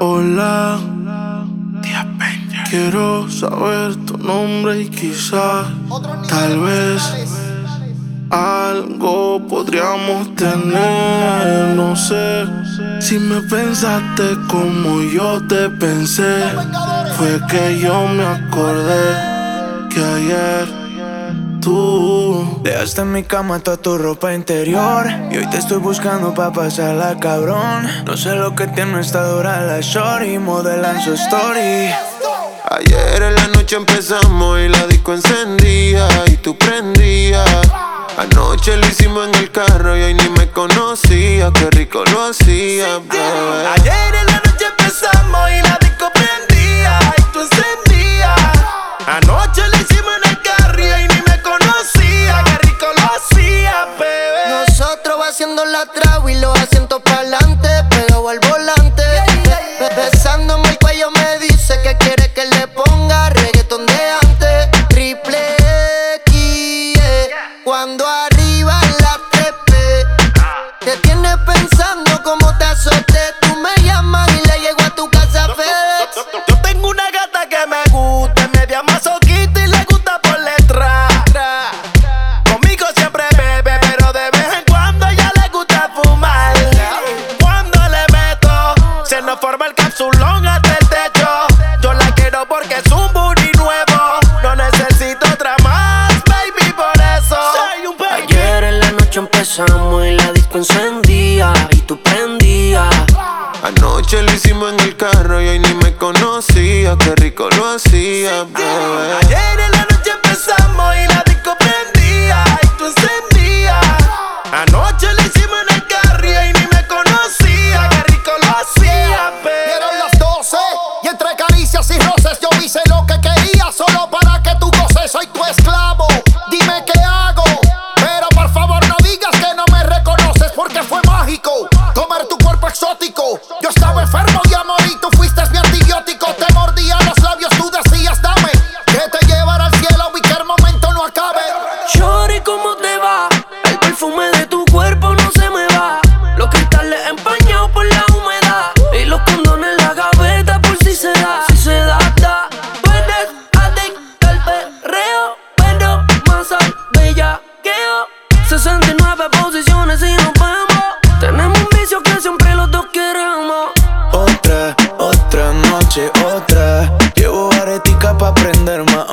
Hola, quiero saber tu nombre y quizás, tal vez, algo podríamos tener. No sé si me pensaste como yo te pensé. Fue que yo me acordé que ayer tú dejaste en mi cama toda tu ropa interior y hoy te estoy buscando pa' pasarla, cabrón. No sé lo que tiene esta dura la shorty, modelan su story. Ayer en la noche empezamos y la disco encendía y tú prendías. Anoche lo hicimos en el carro y hoy ni me conocía. Qué rico lo hacía, bebé. Ayer en la noche empezamos y la disco prendía y tú encendías. Anoche lo hicimos en el carro y hoy ni me conocía. Qué rico lo hacía, bebé. Nosotros va haciendo la traba y los asientos pa'lante, pegado al volante. Besándome el cuello me dice que quiere que le ponga reggaetón de antes. Triple X, cuando arriba la trepe. Te tienes pensando cómo te azoté. Tú me llamas y le llego a tu casa FedEx. Yo tengo una gata que me gusta, media masoquista y le gusta por letra. Conmigo siempre bebe, pero de vez en cuando a ella le gusta fumar. Cuando le meto, se nos forma el capsulón hasta el techo. Yo la quiero porque es un booty nuevo. No necesito otra más, baby, por eso soy un baby. Ayer en la noche empezamos y la disco encendía y tú prendías. Anoche lo hicimos en el carro y hoy ni me conocía. Qué rico lo hacía, bebé. Ayer en la noche empezamos y la disco prendía y tú encendías. Anoche lo hicimos en el carro y hoy ni me conocía. Qué rico lo hacía, bebé. Dieron las 12 y entre caricias y roces yo hice lo que quería solo para que tú goces. Soy tu esclavo, dime qué hago. Pero por favor no digas que no me reconoces porque fue mágico comer tu cuerpo exótico. Yo estaba enfermo de amor y tú fuiste mi antibiótico. Te mordía los labios, tú decías dame que te llevara al cielo y que el momento no acabe. Shorty, ¿cómo te va? El perfume de tu cuerpo no se me va. Los cristales empañados por la humedad y los condones en la gaveta por si se da. Si se da, da. Tú eres adicta al perreo, pero más al bellaqueo. 69 posiciones y nos vemos. Tenemos un vicio que siempre los dos queremos. Otra noche, otra. Llevo aretica pa' prender más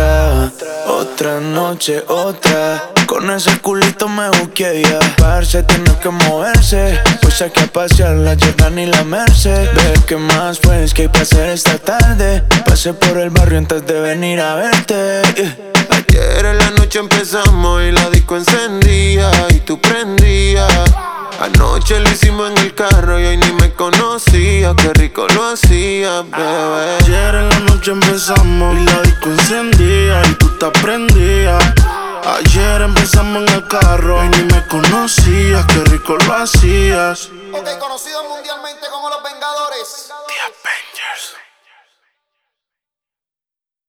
otra noche, otra. Con ese culito me busqué ya. Parce, tiene que moverse. Pues hay que pasear la Jordan y la Merced. Ve qué más pues que hay pa' hacer esta tarde. Pasé por el barrio antes de venir a verte. Ayer en la noche empezamos y la disco encendía y tú prendías. Anoche lo hicimos en el carro y hoy ni me conocía. Qué rico lo hacía, bebé. ayer en la noche empezamos y la disco encendía y tú te prendías. Ayer empezamos en el carro y ni me conocías. Qué rico lo hacías. Ok, conocidos mundialmente como los Vengadores.